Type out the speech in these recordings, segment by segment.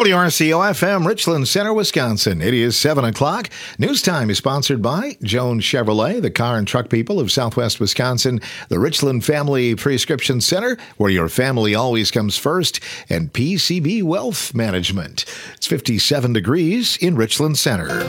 WRCO-FM, Richland Center, Wisconsin. It is 7 o'clock. News Time is sponsored by Jones Chevrolet, the car and truck people of Southwest Wisconsin, the Richland Family Prescription Center, where your family always comes first, and PCB Wealth Management. It's 57 degrees in Richland Center.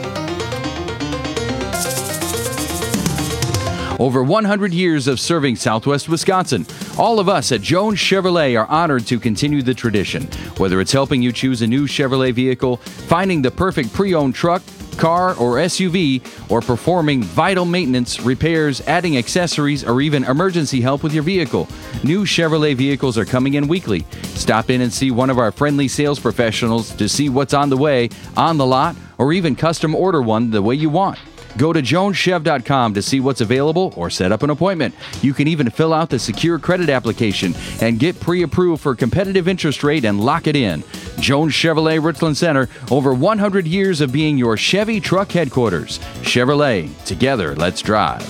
Over 100 years of serving Southwest Wisconsin. All of us at Jones Chevrolet are honored to continue the tradition. Whether it's helping you choose a new Chevrolet vehicle, finding the perfect pre-owned truck, car, or SUV, or performing vital maintenance, repairs, adding accessories, or even emergency help with your vehicle, new Chevrolet vehicles are coming in weekly. Stop in and see one of our friendly sales professionals to see what's on the way, on the lot, or even custom order one the way you want. Go to joneschev.com to see what's available or set up an appointment. You can even fill out the secure credit application and get pre-approved for competitive interest rate and lock it in. Jones Chevrolet Richland Center, over 100 years of being your Chevy truck headquarters. Chevrolet, together, let's drive.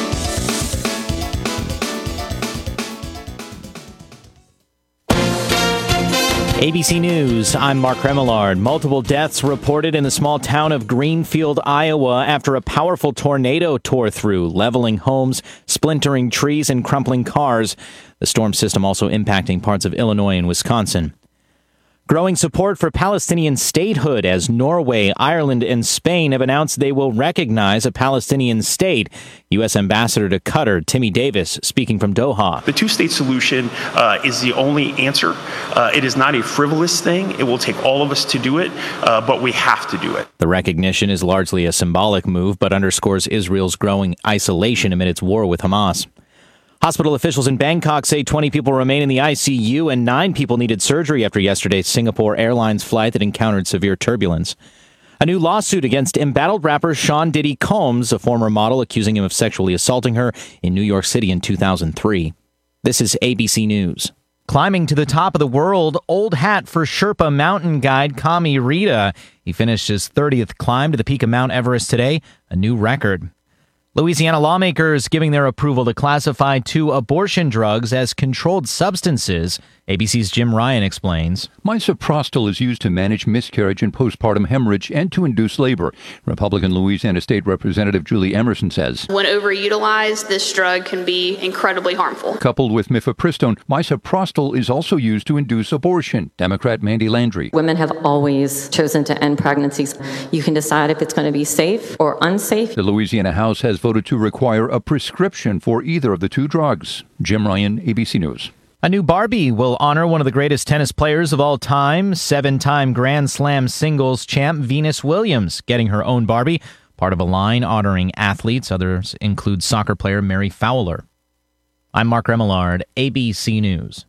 ABC News, I'm Mark Remillard. Multiple deaths reported in the small town of Greenfield, Iowa, after a powerful tornado tore through, leveling homes, splintering trees, and crumpling cars. The storm system also impacting parts of Illinois and Wisconsin. Growing support for Palestinian statehood as Norway, Ireland, and Spain have announced they will recognize a Palestinian state. U.S. Ambassador to Qatar, Timmy Davis, speaking from Doha. The two-state solution is the only answer. It is not a frivolous thing. It will take all of us to do it, but we have to do it. The recognition is largely a symbolic move, but underscores Israel's growing isolation amid its war with Hamas. Hospital officials in Bangkok say 20 people remain in the ICU and 9 people needed surgery after yesterday's Singapore Airlines flight that encountered severe turbulence. A new lawsuit against embattled rapper Sean Diddy Combs, a former model, accusing him of sexually assaulting her in New York City in 2003. This is ABC News. Climbing to the top of the world, old hat for Sherpa mountain guide Kami Rita. He finished his 30th climb to the peak of Mount Everest today, a new record. Louisiana lawmakers giving their approval to classify 2 abortion drugs as controlled substances. ABC's Jim Ryan explains. Misoprostol is used to manage miscarriage and postpartum hemorrhage and to induce labor. Republican Louisiana State Representative Julie Emerson says, when overutilized, this drug can be incredibly harmful. Coupled with mifepristone, misoprostol is also used to induce abortion. Democrat Mandy Landry. Women have always chosen to end pregnancies. You can decide if it's going to be safe or unsafe. The Louisiana House has voted to require a prescription for either of the 2 drugs. Jim Ryan, ABC News. A new Barbie will honor one of the greatest tennis players of all time, 7-time Grand Slam singles champ Venus Williams, getting her own Barbie, part of a line honoring athletes. Others include soccer player Mary Fowler. I'm Mark Remillard, ABC News.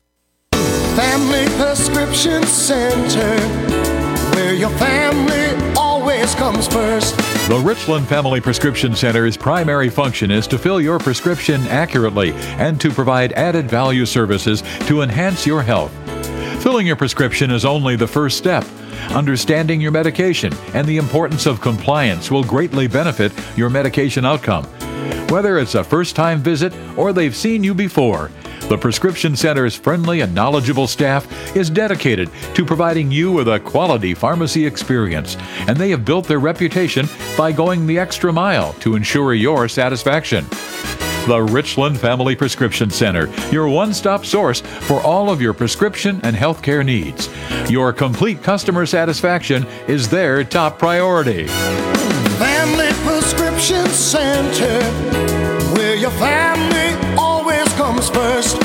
Family Prescription Center, where your family always comes first. The Richland Family Prescription Center's primary function is to fill your prescription accurately and to provide added value services to enhance your health. Filling your prescription is only the first step. Understanding your medication and the importance of compliance will greatly benefit your medication outcome. Whether it's a first-time visit or they've seen you before, the Prescription Center's friendly and knowledgeable staff is dedicated to providing you with a quality pharmacy experience, and they have built their reputation by going the extra mile to ensure your satisfaction. The Richland Family Prescription Center, your one-stop source for all of your prescription and healthcare needs. Your complete customer satisfaction is their top priority. Family Prescription Center, where your family always comes first.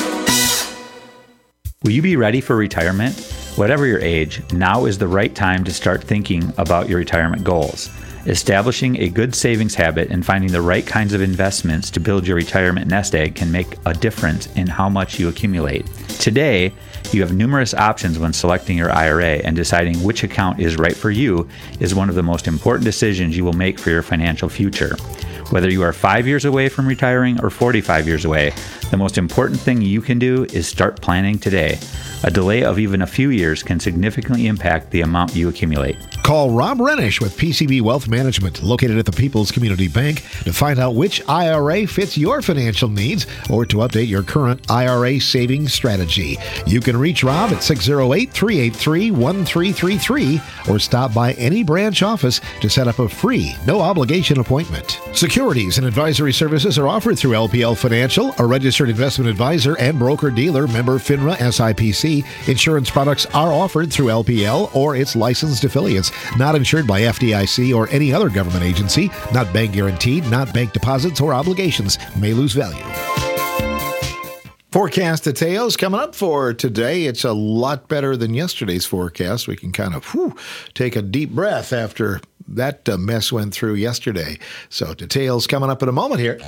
Will you be ready for retirement? Whatever your age, now is the right time to start thinking about your retirement goals. Establishing a good savings habit and finding the right kinds of investments to build your retirement nest egg can make a difference in how much you accumulate. Today, you have numerous options when selecting your IRA, and deciding which account is right for you is one of the most important decisions you will make for your financial future. Whether you are 5 years away from retiring or 45 years away, the most important thing you can do is start planning today. A delay of even a few years can significantly impact the amount you accumulate. Call Rob Renish with PCB Wealth Management, located at the People's Community Bank, to find out which IRA fits your financial needs or to update your current IRA savings strategy. You can reach Rob at 608-383-1333 or stop by any branch office to set up a free, no-obligation appointment. Securities and advisory services are offered through LPL Financial, a registered investment advisor and broker-dealer, member FINRA SIPC. Insurance products are offered through LPL or its licensed affiliates, not insured by FDIC or any other government agency, not bank guaranteed, not bank deposits or obligations, may lose value. Forecast details coming up for today. It's a lot better than yesterday's forecast. We can kind of take a deep breath after that mess went through yesterday. So details coming up in a moment here.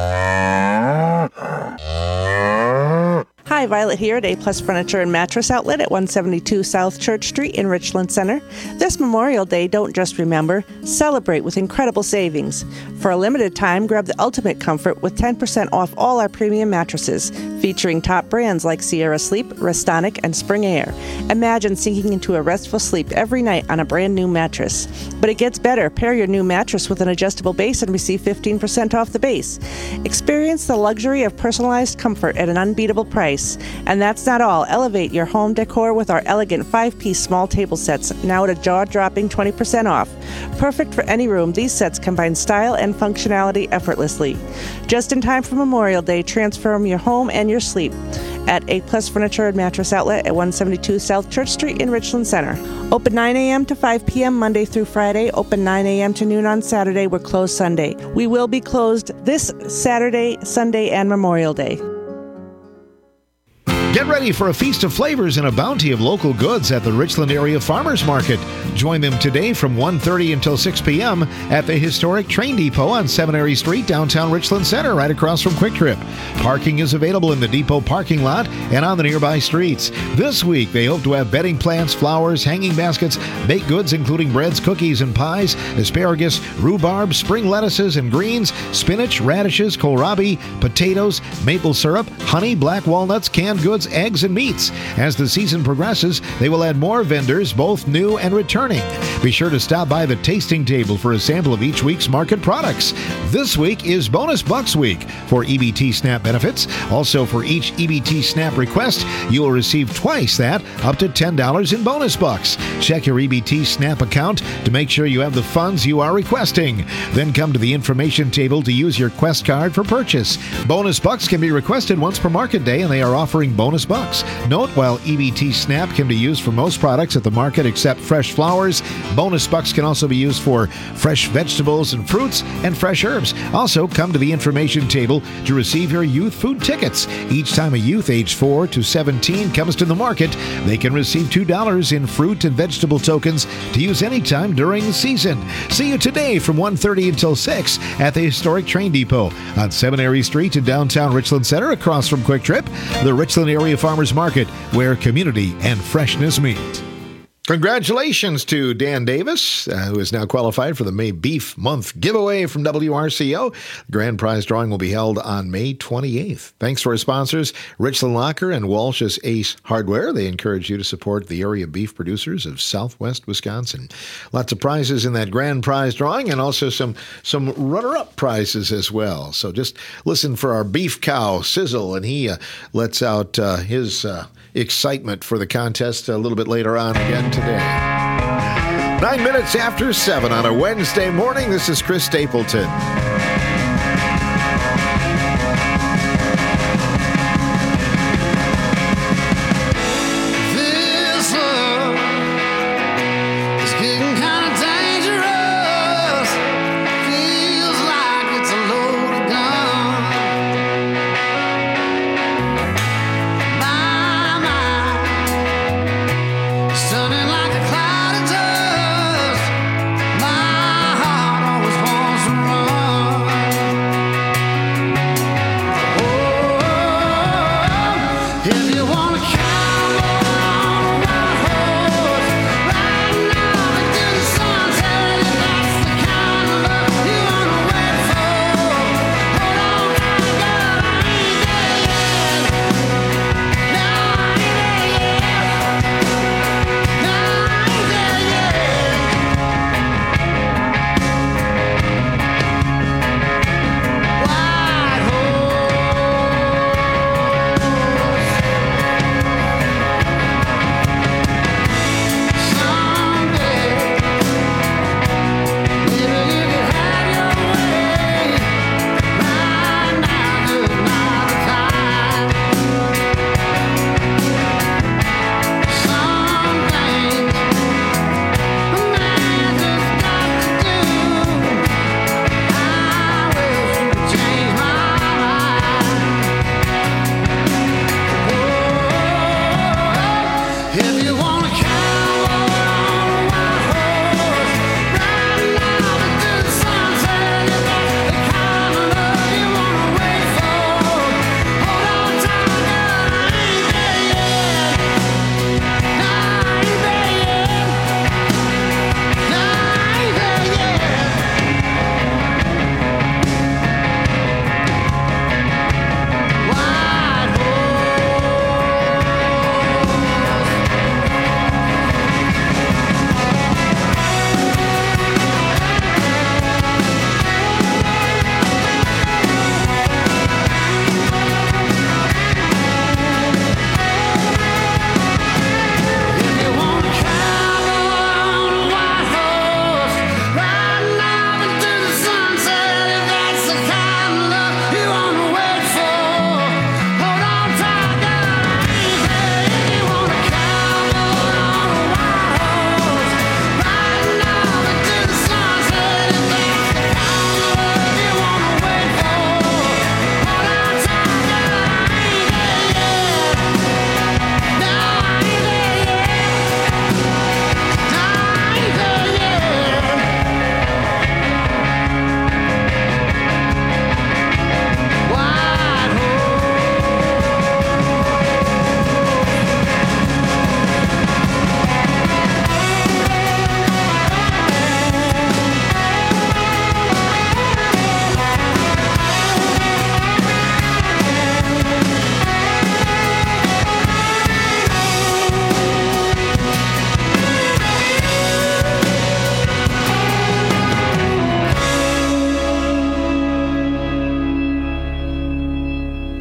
Hi, Violet here at A-Plus Furniture and Mattress Outlet at 172 South Church Street in Richland Center. This Memorial Day, don't just remember, celebrate with incredible savings. For a limited time, grab the ultimate comfort with 10% off all our premium mattresses, featuring top brands like Sierra Sleep, Restonic, and Spring Air. Imagine sinking into a restful sleep every night on a brand new mattress. But it gets better. Pair your new mattress with an adjustable base and receive 15% off the base. Experience the luxury of personalized comfort at an unbeatable price. And that's not all. Elevate your home decor with our elegant 5-piece small table sets, now at a jaw-dropping 20% off. Perfect for any room, these sets combine style and functionality effortlessly. Just in time for Memorial Day, transform your home and your sleep at A-Plus Furniture and Mattress Outlet at 172 South Church Street in Richland Center. Open 9 a.m. to 5 p.m. Monday through Friday. Open 9 a.m. to noon on Saturday. We're closed Sunday. We will be closed this Saturday, Sunday, and Memorial Day. Get ready for a feast of flavors and a bounty of local goods at the Richland Area Farmers Market. Join them today from 1:30 until 6 p.m. at the historic train depot on Seminary Street, downtown Richland Center, right across from Quick Trip. Parking is available in the depot parking lot and on the nearby streets. This week, they hope to have bedding plants, flowers, hanging baskets, baked goods including breads, cookies, and pies, asparagus, rhubarb, spring lettuces and greens, spinach, radishes, kohlrabi, potatoes, maple syrup, honey, black walnuts, canned goods, eggs, and meats. As the season progresses, they will add more vendors, both new and returning. Be sure to stop by the tasting table for a sample of each week's market products. This week is Bonus Bucks Week for EBT SNAP benefits. Also, for each EBT SNAP request, you will receive twice that, up to $10 in bonus bucks. Check your EBT SNAP account to make sure you have the funds you are requesting. Then come to the information table to use your Quest card for purchase. Bonus bucks can be requested once per market day, and they are offering bonus bucks. Note, while EBT SNAP can be used for most products at the market except fresh flowers, bonus bucks can also be used for fresh vegetables and fruits and fresh herbs. Also, come to the information table to receive your youth food tickets. Each time a youth aged 4 to 17 comes to the market, they can receive $2 in fruit and vegetable tokens to use anytime during the season. See you today from 1:30 until 6 at the historic train depot on Seminary Street in downtown Richland Center, across from Quick Trip, the Richland Area Farmers Market, where community and freshness meet. Congratulations to Dan Davis, who is now qualified for the May Beef Month giveaway from WRCO. The grand prize drawing will be held on May 28th. Thanks to our sponsors, Richland Locker and Walsh's Ace Hardware. They encourage you to support the area beef producers of Southwest Wisconsin. Lots of prizes in that grand prize drawing, and also some runner-up prizes as well. So just listen for our beef cow, Sizzle, and he lets out his excitement for the contest a little bit later on again today. 9 minutes after 7 on a Wednesday morning. This is Chris Stapleton. This love is getting kind of dangerous. Feels like it's a loaded gun. My mind stunning like a cloud of dust. My heart always wants to run.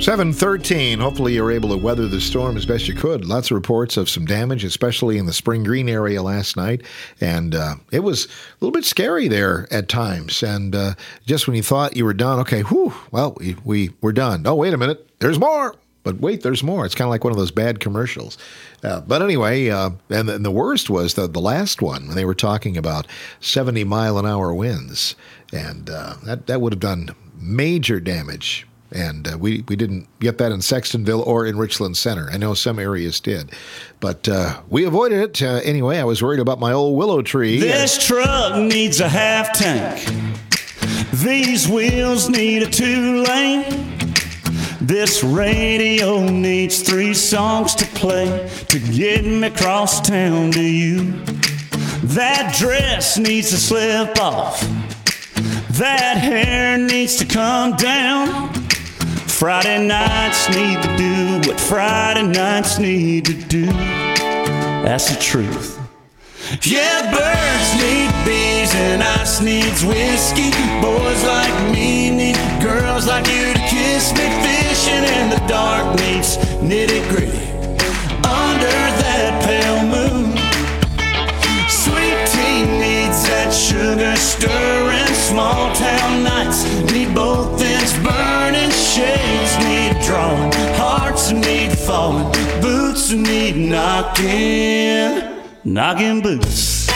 7:13. Hopefully you're able to weather the storm as best you could. Lots of reports of some damage, especially in the Spring Green area last night. And it was a little bit scary there at times. And just when you thought you were done, okay, we're done. Oh, wait a minute. There's more. But wait, there's more. It's kind of like one of those bad commercials. But anyway, and the worst was the last one when they were talking about 70-mile-an-hour winds. And that would have done major damage. And we didn't get that in Sextonville or in Richland Center. I know some areas did. But we avoided it. Anyway, I was worried about my old willow tree. This truck needs a half tank. These wheels need a 2-lane. This radio needs 3 songs to play to get me across town to you. That dress needs to slip off. That hair needs to come down. Friday nights need to do what Friday nights need to do. That's the truth. Yeah, birds need bees and ice needs whiskey. Boys like me need girls like you to kiss me. Fishing in the dark needs nitty-gritty under that pale moon. Sweet tea needs that sugar stirring. Small town nights need both ends burning. Shades need drawing. Hearts need falling. Boots need knocking. Knocking boots.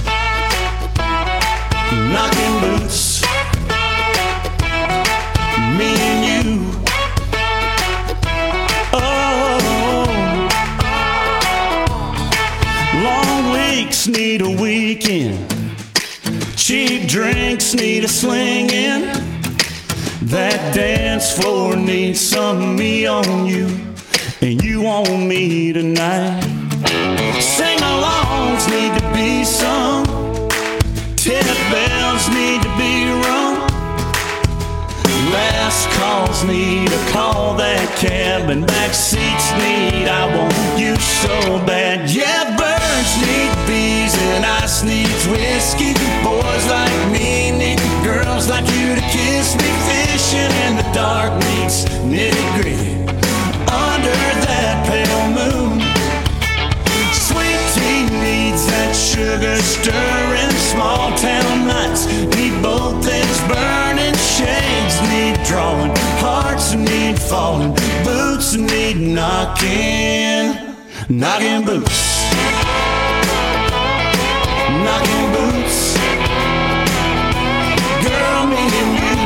Knocking boots. Me and you. Oh. Long weeks need a weekend. Cheap drinks need a slinging. That dance floor needs some me on you, and you on me tonight. Sing-alongs need to be sung. Tip bells need to be rung. Last calls need to call that cab, and back seats need I want you so bad. Yeah, birds need bees and ice needs whiskey. Boys like me need girls like you to kiss me. Fishing in the dark needs nitty-gritty under that pale moon. Sweet tea needs that sugar stirring. Small town nights need both ends burning. Shades need drawing. Hearts need falling. Boots need knocking. Knocking boots. Knocking boots. Girl, me and you.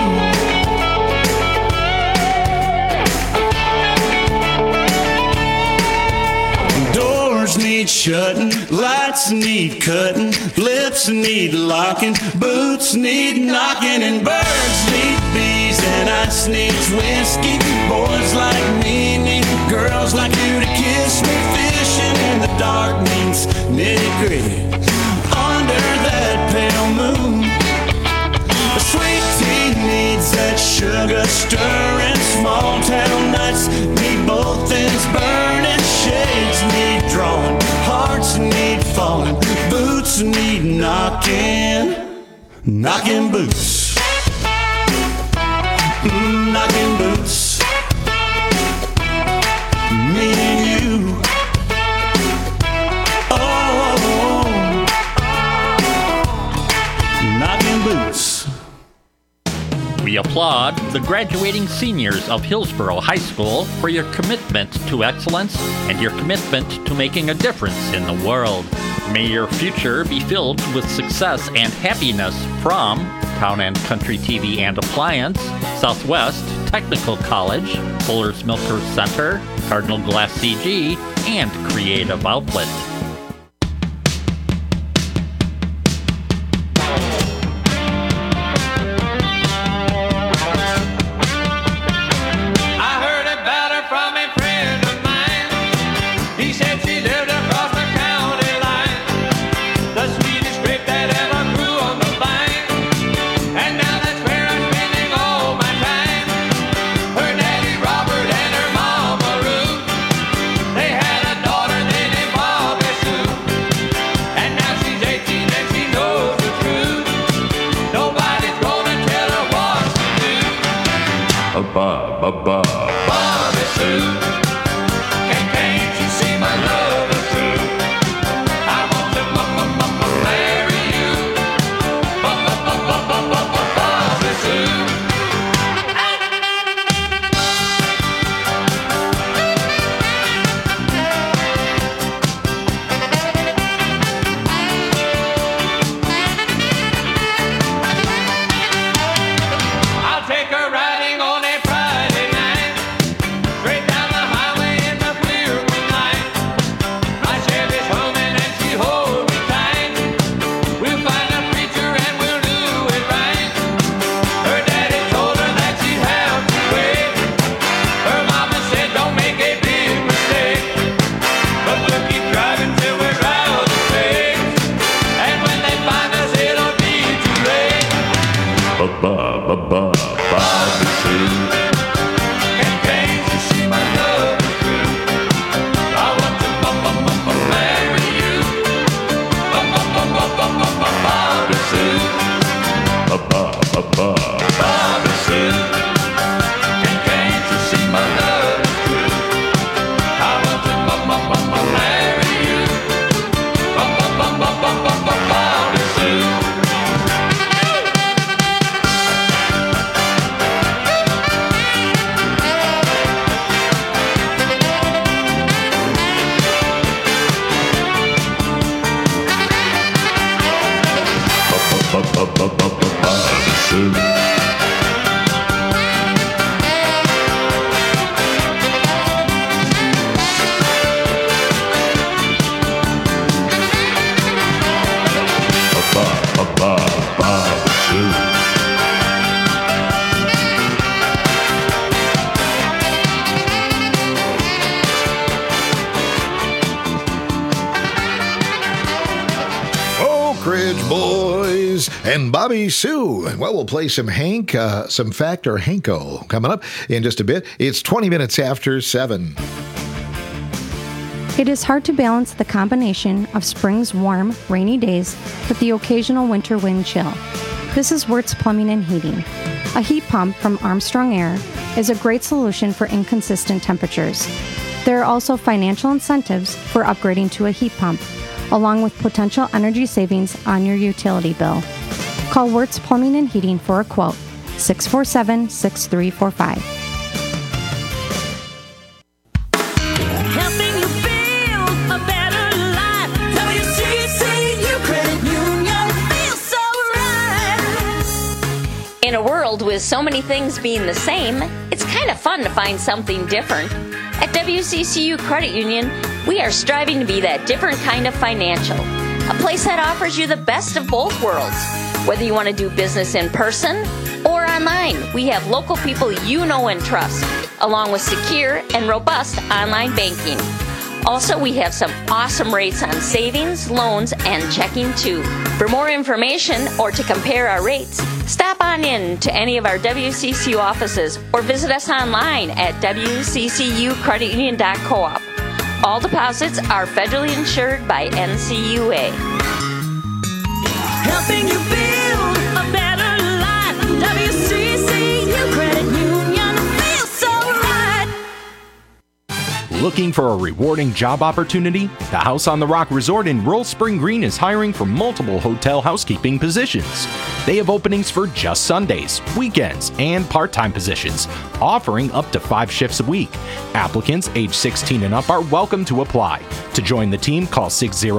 Doors need shutting, lights need cutting, lips need locking, boots need knocking, and birds need bees and ice needs whiskey. Boys like me need girls like you to kiss me. Fishing in the dark means nitty-gritty under that pale moon. The sweet tea needs that sugar stirring. Small town nights need both ends burning. Shades need drawing. Hearts need falling. Boots need knocking. Knocking boots. Knocking boots. Me and you. Oh, knocking boots. We applaud the graduating seniors of Hillsborough High School for your commitment to excellence and your commitment to making a difference in the world. May your future be filled with success and happiness from Town and Country TV and Appliance, Southwest Technical College, Fuller's Milker Center, Cardinal Glass CG, and Creative Outlet. Ba ba ba. Sue. Can't you see my love is true? I want to marry you. Bobby Sue. I'll take her riding on a Friday night, straight down the highway in the clear moonlight. My Chevy's humming and she holds me tight. We'll find a preacher and we'll do it right. Her daddy told her that she'd have to wait. Her mama said don't make a big mistake, but we'll keep driving till we're out of space. And when they find us it'll be too late. Bobby Sue. Can't you see my love is true? I want to marry you. Bobby Sue. Bobby Sue. Can't you see my love is true? I want to marry you. Bobby Sue. Bobby Sue. Bobby Sue. Oak Ridge Boys and Bobby Sue. Well, we'll play some Hank, some Fact or Hanko coming up in just a bit. It's 20 minutes after 7. It is hard to balance the combination of spring's warm, rainy days with the occasional winter wind chill. This is Wirtz Plumbing and Heating. A heat pump from Armstrong Air is a great solution for inconsistent temperatures. There are also financial incentives for upgrading to a heat pump, along with potential energy savings on your utility bill. Call Wirtz Plumbing and Heating for a quote, 647-6345. Helping you build a better life. WCCU Credit Union feels so right. In a world with so many things being the same, it's kind of fun to find something different. At WCCU Credit Union, we are striving to be that different kind of financial. A place that offers you the best of both worlds. Whether you want to do business in person or online, we have local people you know and trust, along with secure and robust online banking. Also, we have some awesome rates on savings, loans, and checking too. For more information or to compare our rates, stop on in to any of our WCCU offices or visit us online at wccucreditunion.coop. All deposits are federally insured by NCUA. Helping you build a better life. WCCU Credit Union feels so right. Looking for a rewarding job opportunity? The House on the Rock Resort in Rural Spring Green is hiring for multiple hotel housekeeping positions. They have openings for just Sundays, weekends, and part-time positions, offering up to 5 shifts a week. Applicants age 16 and up are welcome to apply. To join the team, call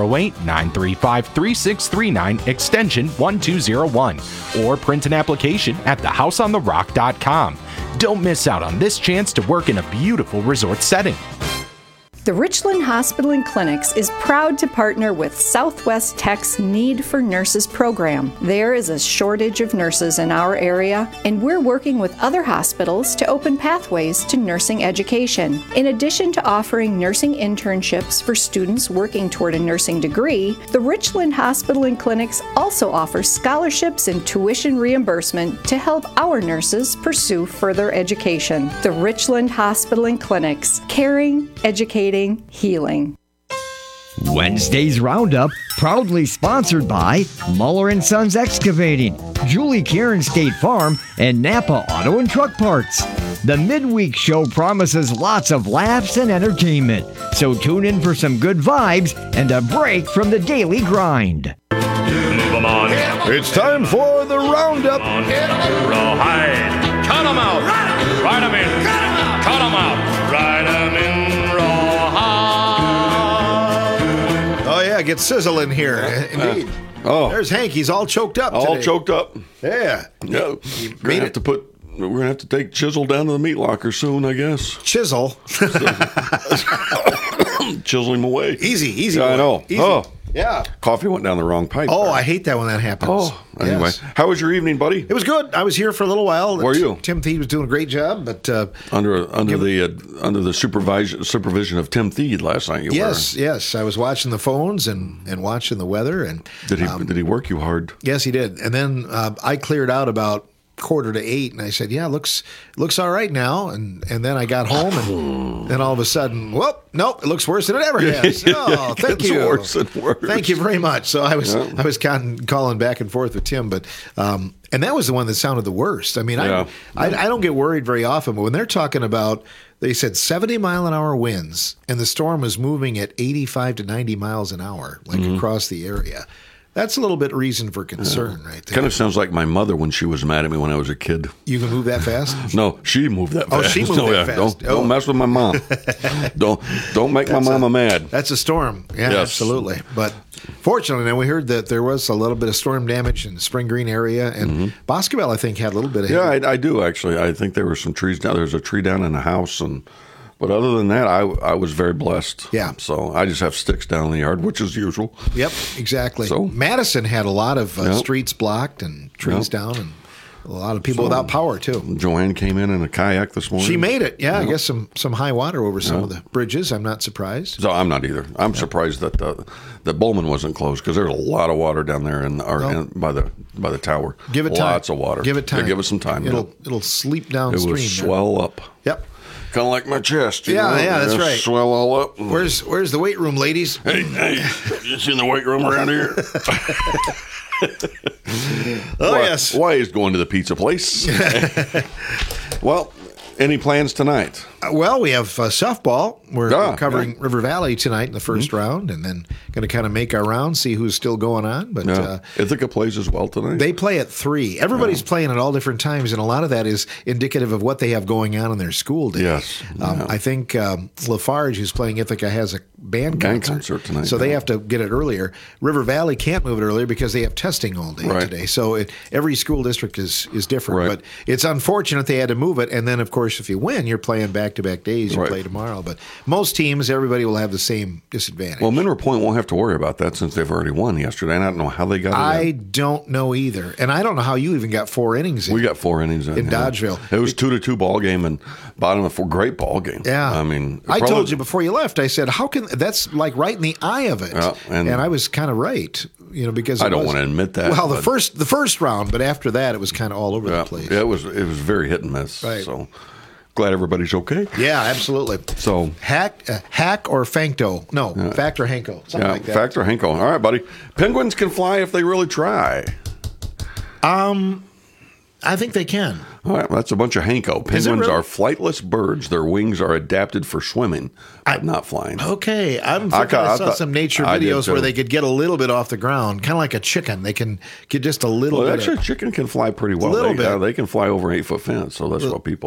608-935-3639, extension 1201, or print an application at thehouseontherock.com. Don't miss out on this chance to work in a beautiful resort setting. The Richland Hospital and Clinics is proud to partner with Southwest Tech's Need for Nurses program. There is a shortage of nurses in our area, and we're working with other hospitals to open pathways to nursing education. In addition to offering nursing internships for students working toward a nursing degree, the Richland Hospital and Clinics also offers scholarships and tuition reimbursement to help our nurses pursue further education. The Richland Hospital and Clinics, caring, educating, healing. Wednesday's Roundup Proudly sponsored by Muller & Sons Excavating, Julie Karen State Farm, and Napa Auto and Truck Parts. The midweek show promises lots of laughs and entertainment, so tune in for some good vibes and a break from the daily grind. Move 'em on. It's time for the Roundup. Rawhide. Cut 'em out. Ride 'em in. Cut 'em out. Ride 'em in rawhide. Oh, yeah, get sizzle in here. Indeed. There's Hank. He's all choked up All today. choked up. Yeah. Yeah. We're gonna have to take Chisel down to the meat locker soon, I guess. Chisel? Chisel him away. Easy. Yeah, I know. Easy. Oh. Yeah. Coffee went down the wrong pipe. Oh, I hate that when that happens. Oh, anyway. Yes. How was your evening, buddy? It was good. I was here for a little while. Were you? Tim Thede was doing a great job, but under the supervision of Tim Thede last night. You were. Yes. I was watching the phones and watching the weather. And did he work you hard? Yes, he did. And then I cleared out about 7:45, and I said, "Yeah, looks all right now." And then I got home, and then all of a sudden, nope, it looks worse than it ever has. Oh, thank you. Worse and worse. Thank you very much. So I was calling back and forth with Tim, but and that was the one that sounded the worst. I mean, I don't get worried very often, but when they're talking about, they said 70-mile-an-hour winds, and the storm was moving at 85 to 90 miles an hour, like across the area. That's a little bit reason for concern, right there. Kind of sounds like my mother when she was mad at me when I was a kid. You can move that fast? No, she moved that fast. Oh, she moved that fast. Don't mess with my mom. don't make my mama mad. That's a storm. Yeah, yes. Absolutely. But fortunately, now we heard that there was a little bit of storm damage in the Spring Green area, and Boscobel, I think, had a little bit of Yeah, I do, actually. I think there were some trees down. There was a tree down in the house, but other than that, I was very blessed. Yeah. So I just have sticks down in the yard, which is usual. Yep, exactly. So Madison had a lot of streets blocked and trees down, and a lot of people without power, too. Joanne came in a kayak this morning. She made it. Yeah, I guess some high water over some of the bridges. I'm not surprised. So I'm not either. I'm surprised that Bowman wasn't closed, because there's a lot of water down there by the tower. Give it time. Lots of water. Give it time. Yeah, give it some time. It'll sleep downstream. It will swell up. Yep. Kind of like my chest. Yeah, that's right. Swell all up. Where's the weight room, ladies? Hey, you seen the weight room around here? Yes. Why is going to the pizza place? Well, any plans tonight? Well, we have softball. We're covering River Valley tonight in the first round, and then going to kind of make our round, see who's still going on. But Ithaca plays as well tonight. They play at 3. Everybody's playing at all different times, and a lot of that is indicative of what they have going on in their school day. Yes. I think Lafarge, who's playing Ithaca, has a band concert tonight. So they have to get it earlier. River Valley can't move it earlier because they have testing all day today. So every school district is different. But it's unfortunate they had to move it. And then, of course, if you win, you're playing back-to-back days. You play tomorrow. But most teams, everybody will have the same disadvantage. Well, Mineral Point won't have to worry about that since they've already won yesterday. And I don't know how they got it. I don't know either. And I don't know how you even got 4 innings in. We got 4 innings in Dodgeville. It was 2-2 ball game and bottom of 4. Great ball game. Yeah. I mean, I told you before you left, I said, how can that's like right in the eye of it. Yeah, and I was kind of right, because I don't want to admit that. Well, the first round, but after that, it was kind of all over the place. Yeah, it was very hit and miss. Right. So glad everybody's okay. Yeah, absolutely. So hack or Fancto? No, Fact or Hanko. Something like that. Fact or Hanko. All right, buddy. Penguins can fly if they really try. I think they can. All right, that's a bunch of Hanko. Penguins are flightless birds. Their wings are adapted for swimming, but not flying. Okay, I saw some nature videos where they could get a little bit off the ground, kind of like a chicken. They can get just a little bit. Actually, a chicken can fly pretty well. A little bit. They can fly over an 8-foot fence, so that's what people